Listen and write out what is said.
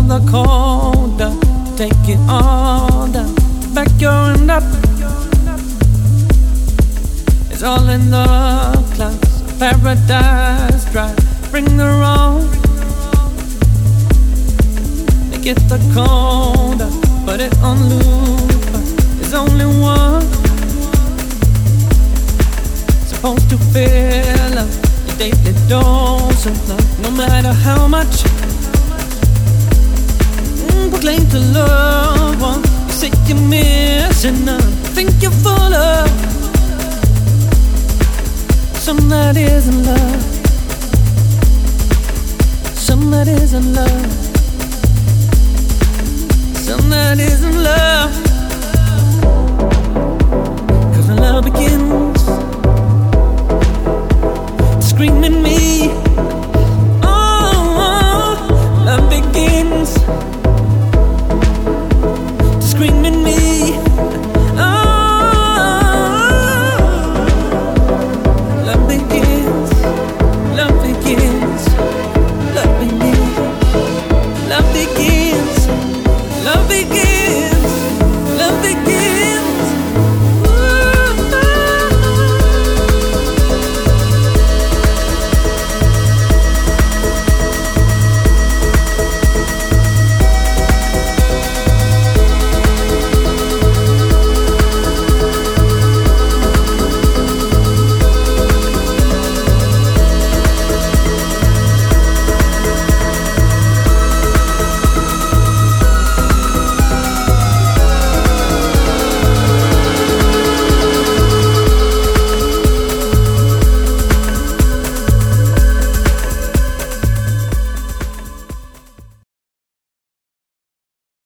the colder to take it all down. Back your end up. It's all in the clouds. Paradise drive. Bring the wrong. Make it the colder. Put it on loop. There's only one supposed to fill up your daily dose of love. No matter how much proclaim to love one, you say you're missing none. Think you're full of some that isn't love, some that isn't love, some that isn't love.